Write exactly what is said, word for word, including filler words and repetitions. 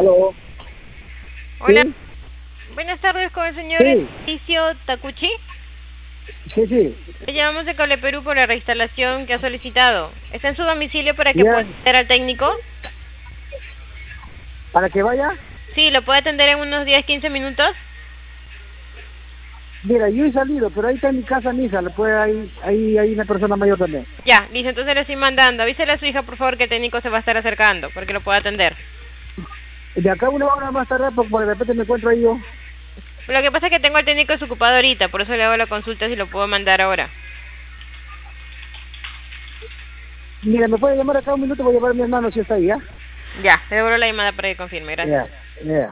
Aló. Hola. ¿Sí? Buenas tardes con el señor Sí. Edicio Takuchi. Sí, sí. Le llamamos de Cable Perú por la reinstalación que ha solicitado. ¿Está en su domicilio para que Ya. pueda atender al técnico? ¿Para que vaya? Sí, ¿lo puede atender en unos diez, quince minutos? Mira, yo he salido, pero ahí está en mi casa Misa, le puede, ahí, ahí hay una persona mayor también. Ya, dice, entonces le estoy mandando. Avísele a su hija, por favor, que el técnico se va a estar acercando, porque lo pueda atender. De acá una hora más tarde, porque de repente me encuentro ahí yo. Lo que pasa es que tengo al técnico desocupado ahorita, por eso le hago la consulta si lo puedo mandar ahora. Mira, me puede llamar acá un minuto, voy a llevar a mi hermano si está ahí, ¿ya? Ya, le devuelvo la llamada para que confirme, gracias. Ya, ya.